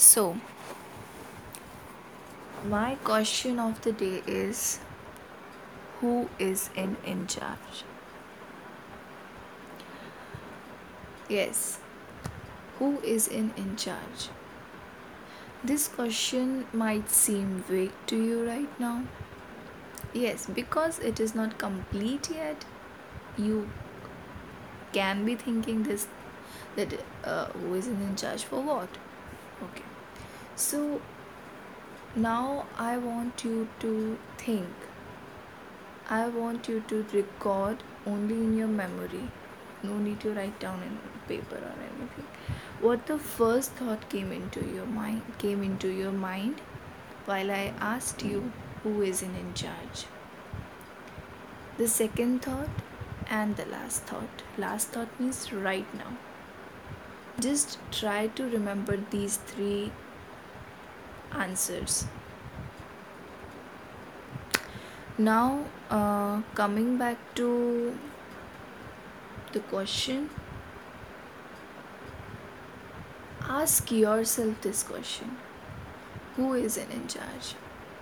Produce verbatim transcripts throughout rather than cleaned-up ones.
So, my question of the day is, who is in in charge? Yes, who is in in charge? This question might seem vague to you right now. Yes, because it is not complete yet. You can be thinking this that uh, who is in in charge for what? Okay. So now I want you to think. I want you to record only in your memory. No need to write down in paper or anything. What the first thought came into your mind came into your mind while I asked you who is in, in charge. The second thought and the last thought. Last thought means right now. Just try to remember these three answers. Now, uh, coming back to the question, ask yourself this question: who is in, in charge?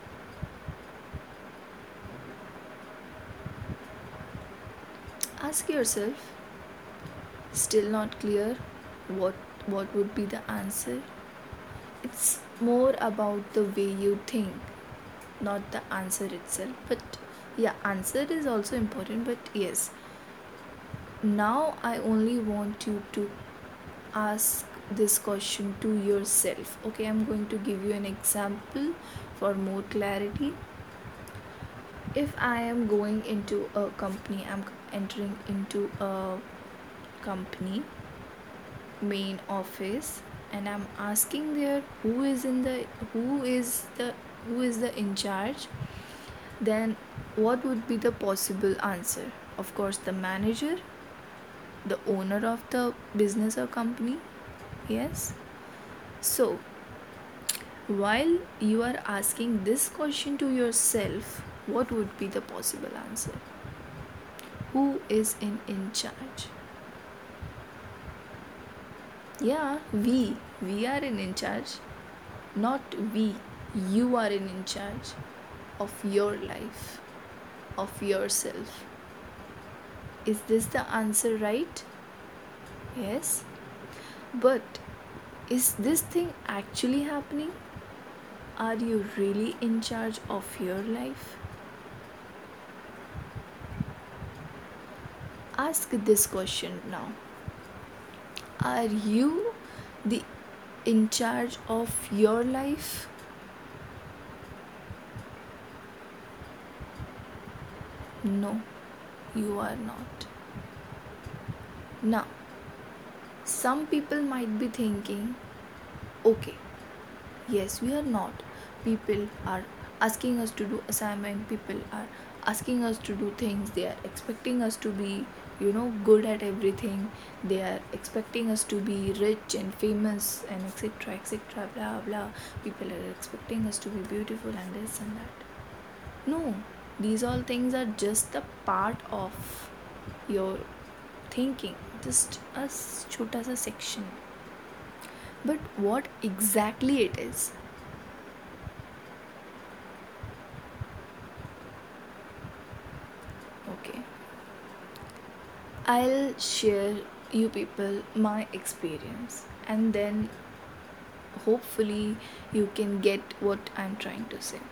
Ask yourself. Still not clear what what would be the answer? It's more about the way you think, not the answer itself. But yeah, answer is also important, but yes, now I only want you to ask this question to yourself. Okay, I'm going to give you an example for more clarity. If I am going into a company, I'm entering into a company main office, and I'm asking there who is in the who is the who is the in charge, then what would be the possible answer? Of course, the manager, the owner of the business or company. Yes. So while you are asking this question to yourself, what would be the possible answer? Who is in in charge? Yeah, we we are in in charge, not we. You are in in charge of your life, of yourself. Is this the answer, right? Yes. But is this thing actually happening? Are you really in charge of your life? Ask this question now. Are you the in charge of your life? No, you are not. Now, some people might be thinking, okay, yes, we are not. People are asking us to do assignment, people are asking us to do things, they are expecting us to be, you know, good at everything, they are expecting us to be rich and famous and etc etc blah blah. People are expecting us to be beautiful and this and that. No, these all things are just a part of your thinking, just a chota sa section. But what exactly it is? Okay, I'll share you people my experience, and then hopefully you can get what I'm trying to say.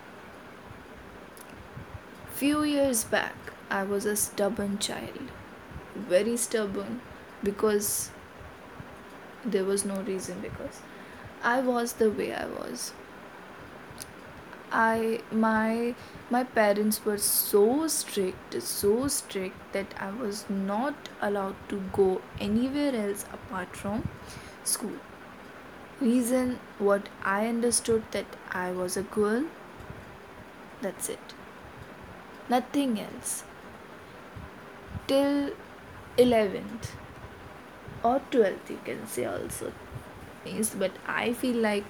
Few years back, I was a stubborn child, very stubborn, because there was no reason, because I was the way I was. I my my parents were so strict, so strict that I was not allowed to go anywhere else apart from school. Reason, what I understood, that I was a girl. That's it. Nothing else. Till eleventh or twelfth, you can say also. Means, but I feel like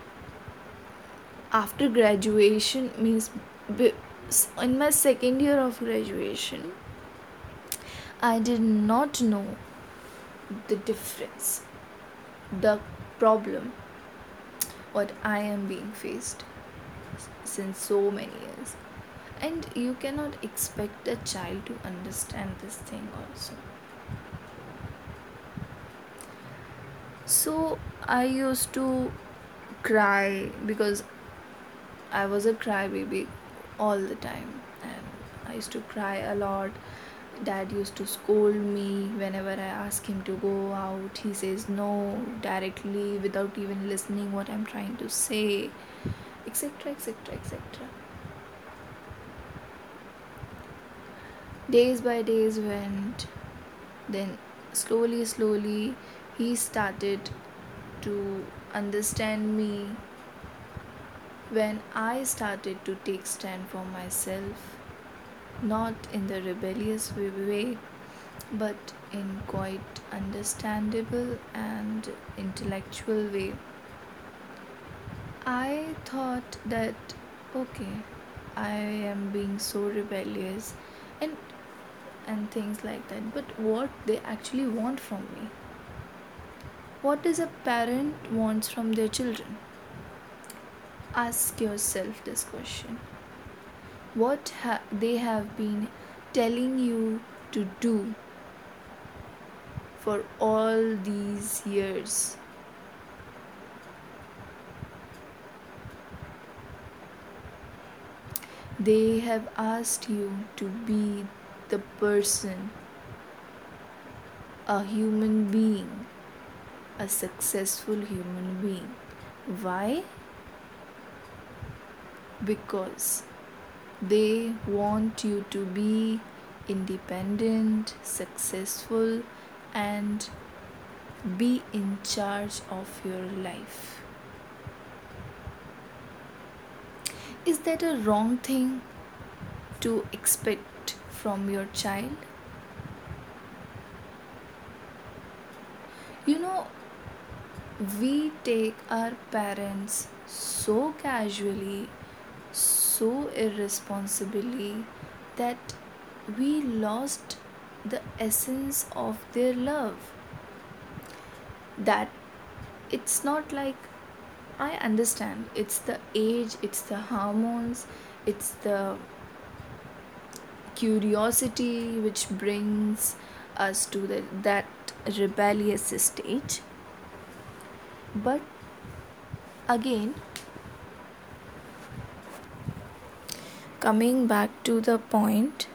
after graduation, means in my second year of graduation, I did not know the difference, the problem. what I am being faced since so many years. And you cannot expect a child to understand this thing also. So I used to cry because I was a crybaby all the time, and I used to cry a lot. Dad used to scold me whenever I ask him to go out. He says no directly without even listening what I'm trying to say, etc, etc, etc. Days by days went, then slowly, slowly, he started to understand me when I started to take stand for myself, not in the rebellious way, but in quite understandable and intellectual way. I thought that okay, I am being so rebellious and and things like that, but what they actually want from me? What does a parent wants from their children? Ask yourself this question. What ha- they have been telling you to do for all these years? They have asked you to be the person, a human being, a successful human being. Why? Because they want you to be independent, successful, and be in charge of your life. Is that a wrong thing to expect from your child? You know, we take our parents so casually, so irresponsibly, that we lost the essence of their love. That it's not like, I understand it's the age, it's the hormones, it's the curiosity which brings us to the, that rebellious stage. But again, coming back to the point,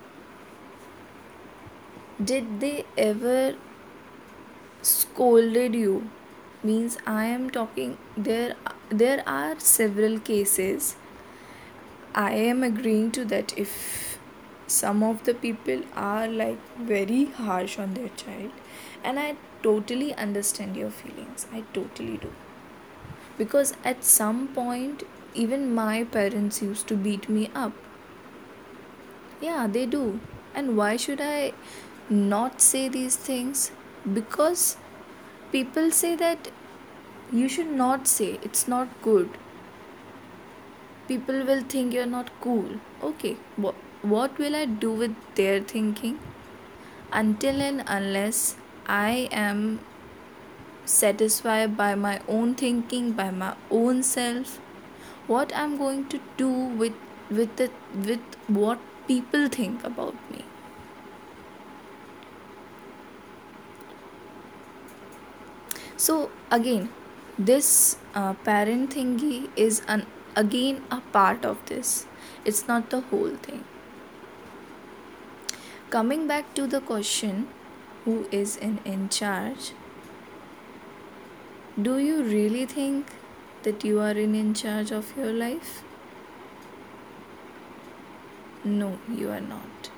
did they ever scolded you? Means I am talking, there there are several cases. I am agreeing to that. If some of the people are like very harsh on their child, and I totally understand your feelings, I totally do, because at some point even my parents used to beat me up. Yeah, they do. And why should I not say these things? Because people say that you should not say, it's not good. People will think you're not cool. Okay, what, what will I do with their thinking? Until and unless I am satisfied by my own thinking, by my own self, what I'm going to do with with the with what people think about me. So again, this uh, parent thingy is an again a part of this. It's not the whole thing. Coming back to the question, who is in in charge? Do you really think that you are in in charge of your life? No, you are not.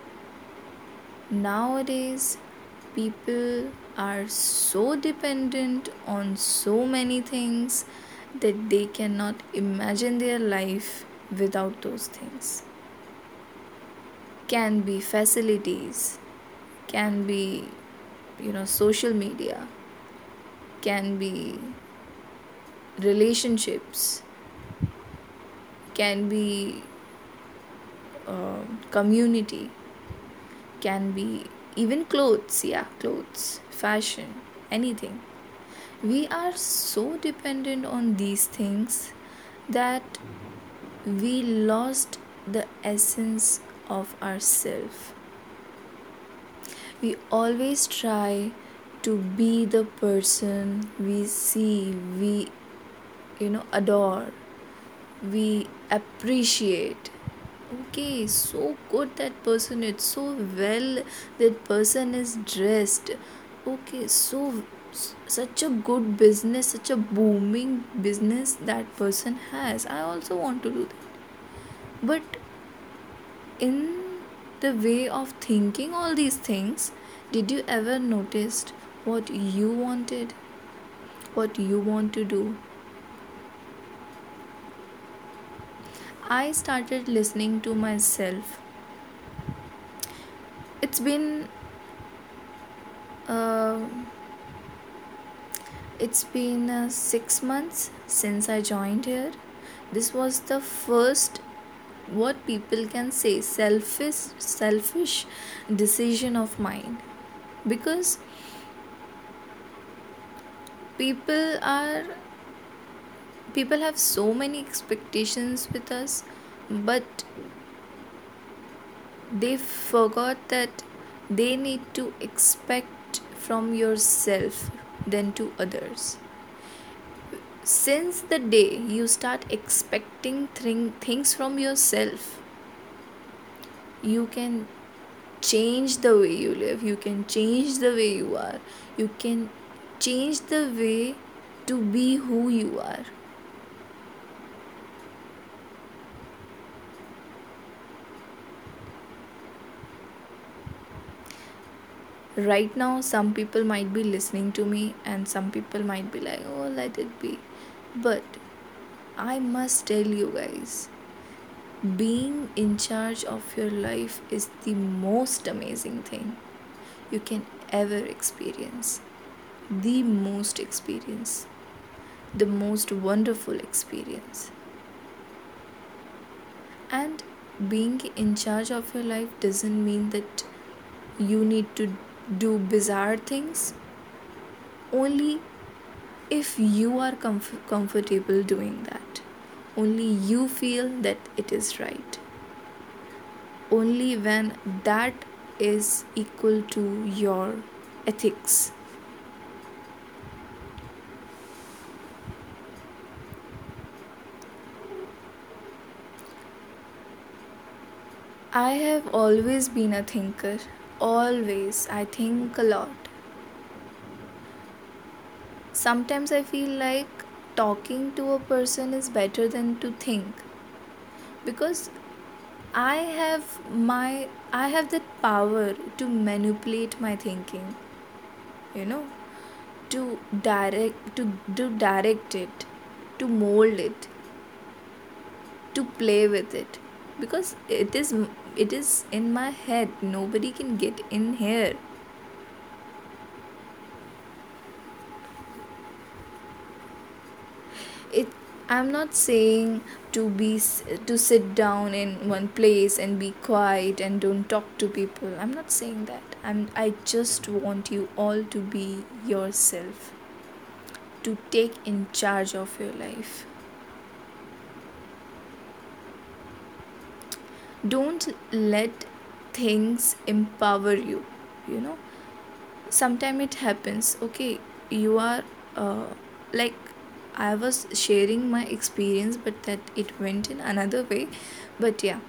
Nowadays, people are so dependent on so many things that they cannot imagine their life without those things. Can be facilities, can be, you know, social media, can be relationships, can be uh, community, can be even clothes, yeah, clothes, fashion, anything. We are so dependent on these things that we lost the essence of ourself. We always try to be the person we see, we you know adore, we appreciate. Okay, so good that person, it's so well, that person is dressed. Okay, so such a good business, such a booming business that person has, I also want to do that. But in the way of thinking all these things, did you ever noticed what you wanted, what you want to do? I started listening to myself. It's been uh, it's been uh, six months since I joined here. This was the first, what people can say, selfish selfish decision of mine, because people are people have so many expectations with us, but they forgot that they need to expect from yourself than to others. Since the day you start expecting thing, things from yourself, you can change the way you live, you can change the way you are, you can change the way to be who you are. Right now some people might be listening to me and some people might be like, oh, let it be. But I must tell you guys, being in charge of your life is the most amazing thing you can ever experience. The most experience, the most wonderful experience. And being in charge of your life doesn't mean that you need to do bizarre things. Only if you are comf- comfortable doing that. Only you feel that it is right. Only when that is equal to your ethics. I have always been a thinker. Always. I think a lot. Sometimes I feel like talking to a person is better than to think, because I have my I have that power to manipulate my thinking, you know, to direct to to direct it, to mold it, to play with it, because it is it is in my head. Nobody can get in here. it I'm not saying to be to sit down in one place and be quiet and don't talk to people. I'm not saying that. I'm I just want you all to be yourself, to take in charge of your life. Don't let things empower you, you know. Sometimes it happens. Okay, you are uh, like, I was sharing my experience but that it went in another way. But yeah,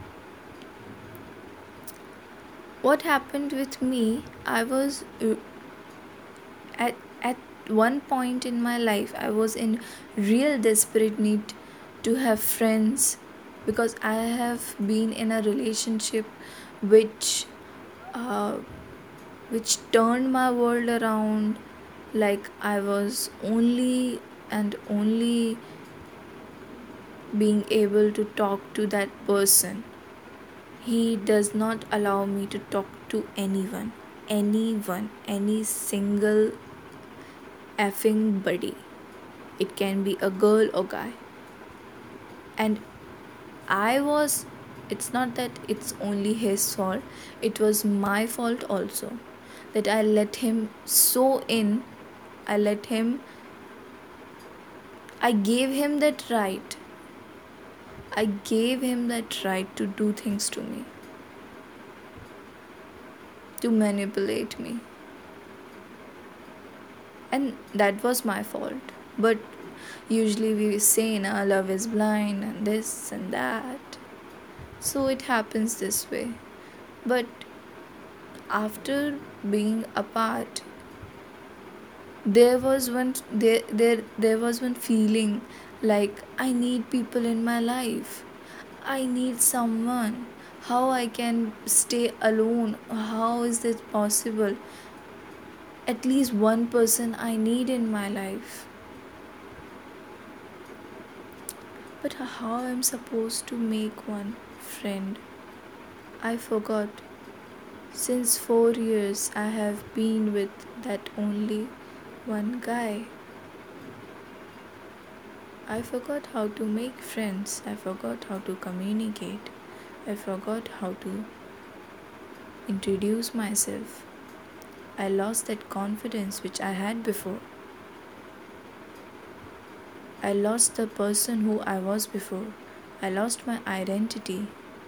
what happened with me, I was uh, at at one point in my life I was in real desperate need to have friends, because I have been in a relationship which uh, which turned my world around. Like, I was only and only being able to talk to that person. He does not allow me to talk to anyone, anyone, any single effing buddy. It can be a girl or guy. And I was, it's not that it's only his fault, it was my fault also, that I let him so in. I let him, I gave him that right. I gave him that right to do things to me, to manipulate me. And that was my fault. But usually we say, na, love is blind and this and that. So it happens this way. But after being apart, there was one there there there was one feeling like I need people in my life. I need someone. How I can stay alone? How is this possible? At least one person I need in my life. But how I'm supposed to make one friend? I forgot. Since four years I have been with that only one guy. I forgot how to make friends. I forgot how to communicate. I forgot how to introduce myself. I lost that confidence which I had before. I lost the person who I was before. I lost my identity.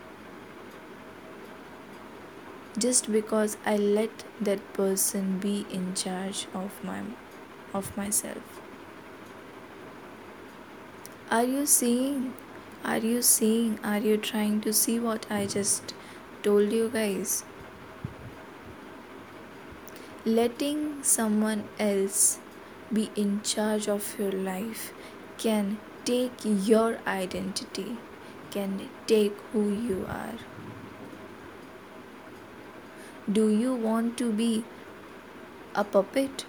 Just because I let that person be in charge of my of myself. Are you seeing? Are you seeing? Are you trying to see what I just told you guys? Letting someone else be in charge of your life can take your identity, can take who you are. Do you want to be a puppet?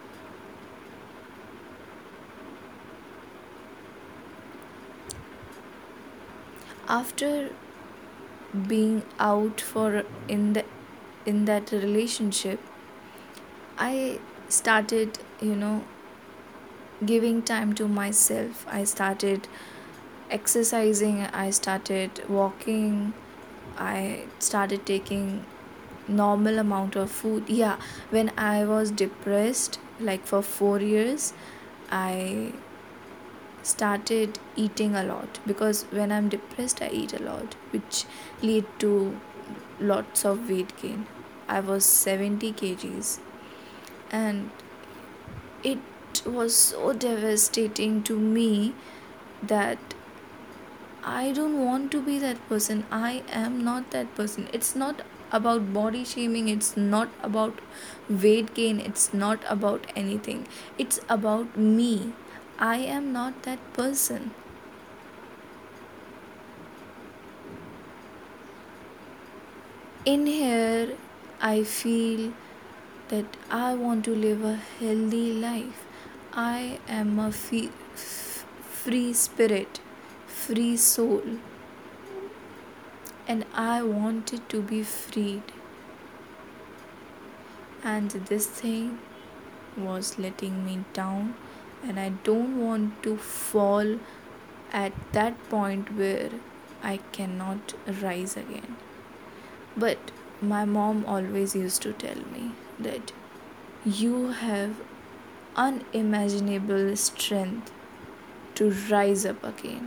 After being out for in the in that relationship, I started, you know, giving time to myself. I started exercising, I started walking, I started taking normal amount of food. Yeah, when I was depressed like for four years, I started eating a lot, because when I'm depressed I eat a lot, which lead to lots of weight gain. I was seventy kgs, and it was so devastating to me that I don't want to be that person. I am not that person. It's not about body shaming, it's not about weight gain, it's not about anything. It's about me. I am not that person. In here, I feel that I want to live a healthy life. I am a fe- f- free spirit, free soul, and I wanted to be freed. And this thing was letting me down, and I don't want to fall at that point where I cannot rise again. But my mom always used to tell me that you have unimaginable strength to rise up again.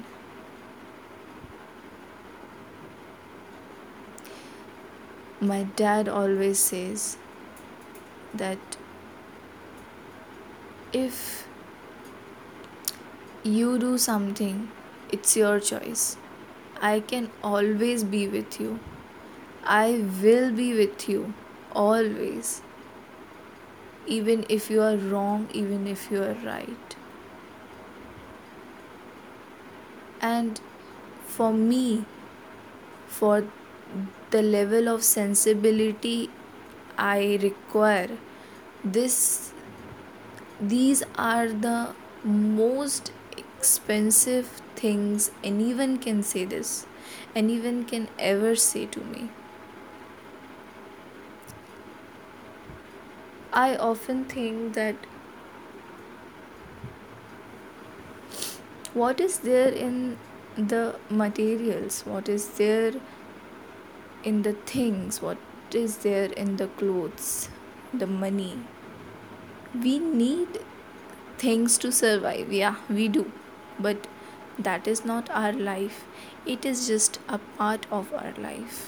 My dad always says that if you do something, it's your choice. I can always be with you. I will be with you always. Even if you are wrong, even if you are right. And for me, for the level of sensibility I require, this these are the most expensive things anyone can say this, anyone can ever say to me. I often think that what is there in the materials, what is there in the things, what is there in the clothes, the money. We need things to survive. Yeah, we do. But that is not our life, it is just a part of our life.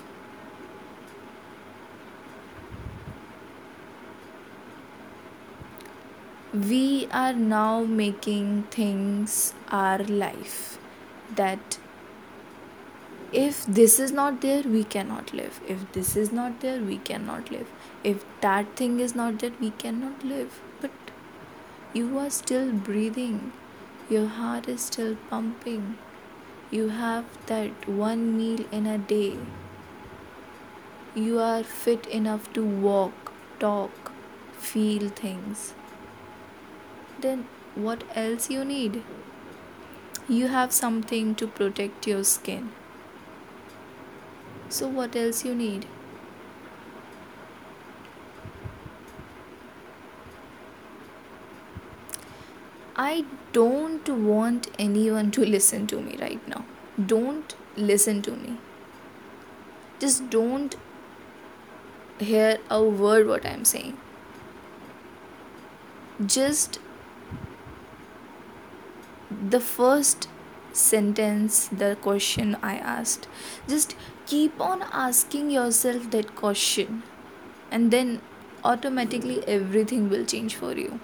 We are now making things our life, that if this is not there, we cannot live. If this is not there, we cannot live. If that thing is not there, we cannot live. But you are still breathing, your heart is still pumping, you have that one meal in a day, you are fit enough to walk, talk, feel things. Then what else you need? You have something to protect your skin. So what else you need? I don't want anyone to listen to me right now. Don't listen to me. Just don't hear a word what I'm saying. Just the first sentence, the question I asked, just keep on asking yourself that question, and then automatically everything will change for you.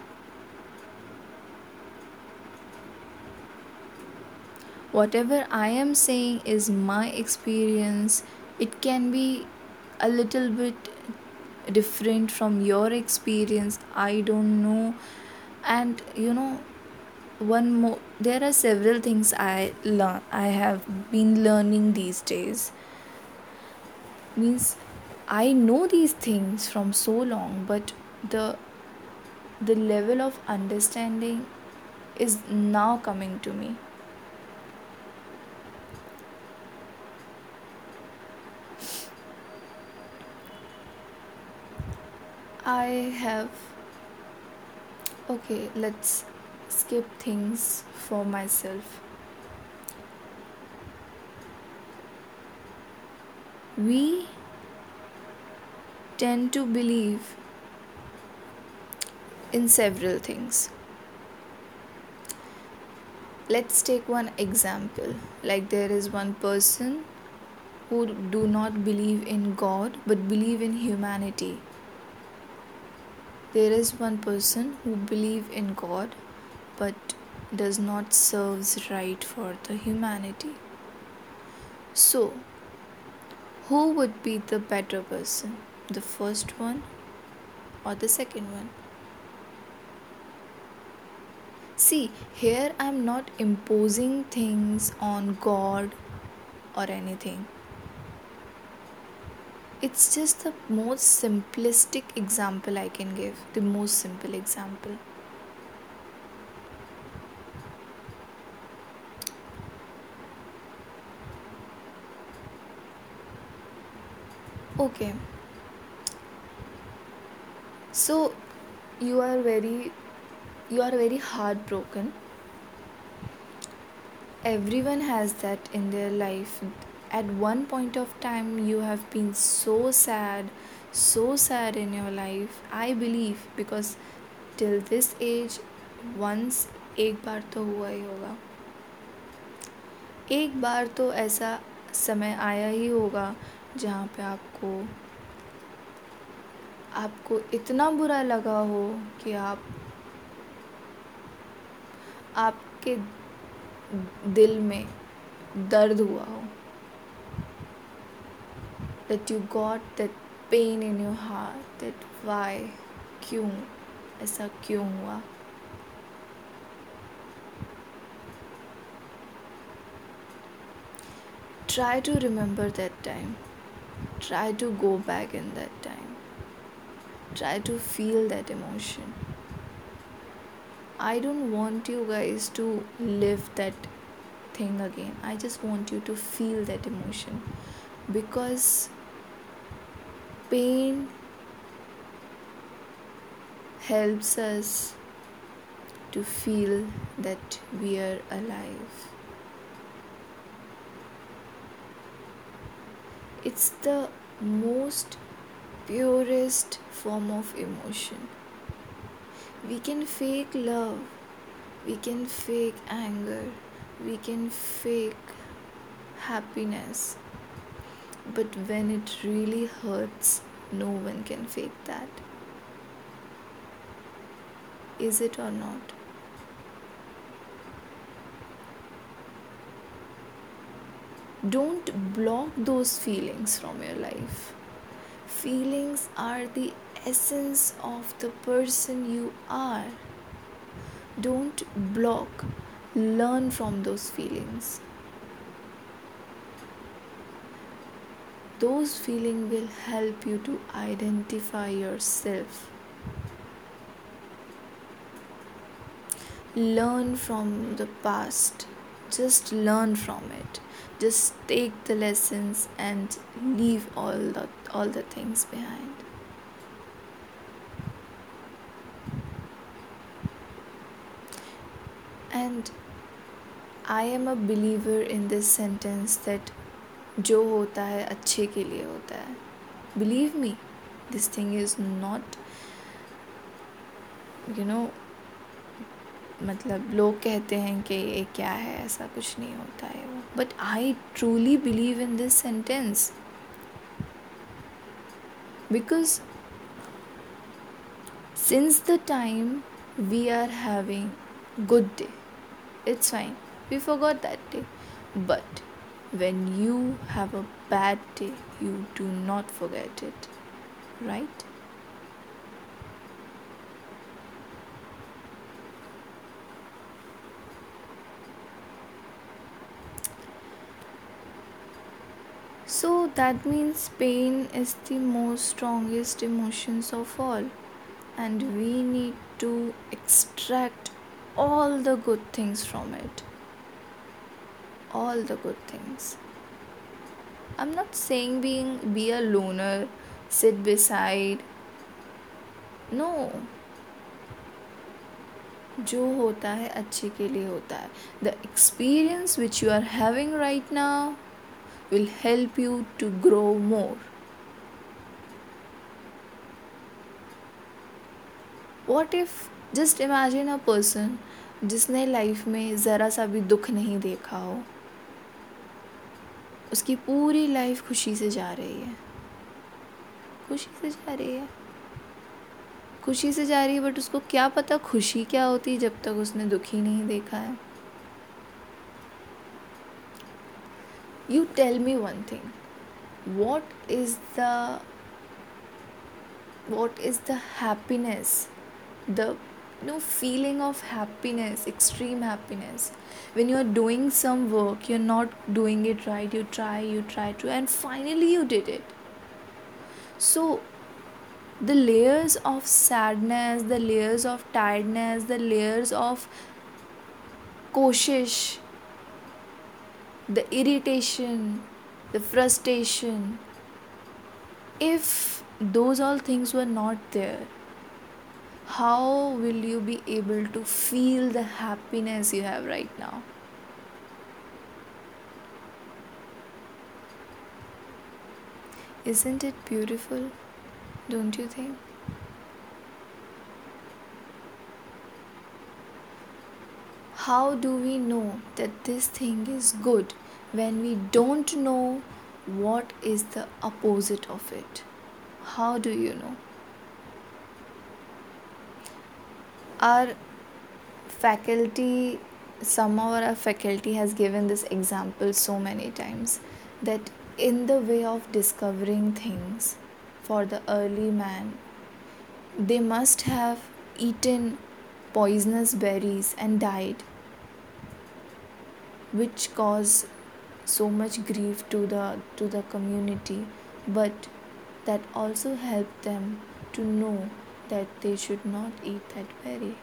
Whatever I am saying is my experience. It can be a little bit different from your experience, I don't know. And you know, one more, there are several things i learn I have been learning these days. Means I know these things from so long, but the the level of understanding is now coming to me. I have, okay, let's skip things for myself. We tend to believe in several things. Let's take one example. Like, there is one person who do not believe in God but believe in humanity. There is one person who believe in God but does not serves right for the humanity. So, who would be the better person? The first one or the second one? See, here I'm not imposing things on God or anything. It's just the most simplistic example I can give. The most simple example. Okay. So you are very you are very heartbroken. Everyone has that in their life. At one point of time you have been so sad, so sad in your life. I believe, because till this age once एक बार तो हुआ ही होगा. एक बार तो ऐसा समय आया ही होगा जहाँ पे आपको आपको इतना बुरा लगा हो कि आप आपके दिल में दर्द हुआ हो. That you got that pain in your heart, that why, क्यों, ऐसा क्यों हुआ. Try to remember that time. Try to go back in that time. Try to feel that emotion. I don't want you guys to live that thing again. I just want you to feel that emotion, because pain helps us to feel that we are alive. It's the most purest form of emotion. We can fake love, we can fake anger, we can fake happiness, but when it really hurts, no one can fake that. Is it or not? Don't block those feelings from your life. Feelings are the essence of the person you are. Don't block, learn from those feelings. Those feelings will help you to identify yourself. Learn from the past. Just learn from it. Just take the lessons and leave all the all the things behind. And I am a believer in this sentence that जो होता है अच्छे के लिए होता है. Believe me, this thing is not, you know, मतलब लोग कहते हैं कि ये क्या है, ऐसा कुछ नहीं होता है वो. But I truly believe in this sentence. Because since the time we are having good day, it's fine, we forgot that day. But when you have a bad day, you do not forget it, right? So that means pain is the most strongest emotions of all, and we need to extract all the good things from it. All the good things. I'm not saying being be a loner, sit beside. No. जो होता है अच्छे के लिए होता है. The experience which you are having right now will help you to grow more. What if, just imagine a person जिसने life में ज़रा सा भी दुख नहीं देखा हो, उसकी पूरी लाइफ खुशी से जा रही है, खुशी से जा रही है, खुशी से जा रही है, बट उसको क्या पता खुशी क्या होती है जब तक उसने दुख ही नहीं देखा है. You tell me one thing. What is the what is the happiness, the you know feeling of happiness, extreme happiness, when you are doing some work, you're not doing it right, you try you try to, and finally you did it. So the layers of sadness, the layers of tiredness, the layers of koshish, the irritation, the frustration, if those all things were not there, how will you be able to feel the happiness you have right now? Isn't it beautiful? Don't you think? How do we know that this thing is good when we don't know what is the opposite of it? How do you know? Our faculty, somehow our faculty has given this example so many times, that in the way of discovering things for the early man, they must have eaten poisonous berries and died, which cause so much grief to the to the community, but that also helped them to know that they should not eat that berry.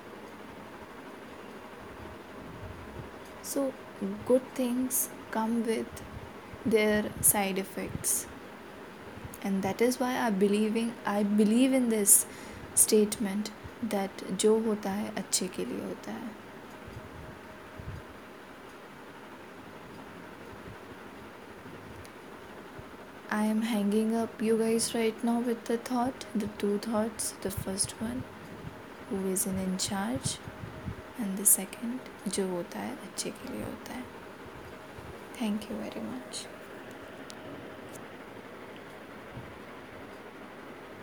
So good things come with their side effects, and that is why I believing I believe in this statement that जो होता है अच्छे के लिए होता है. I am hanging up you guys right now with the thought, the two thoughts. The first one, who is in in charge, and the second जो होता है अच्छे के लिए होता है. Thank you very much.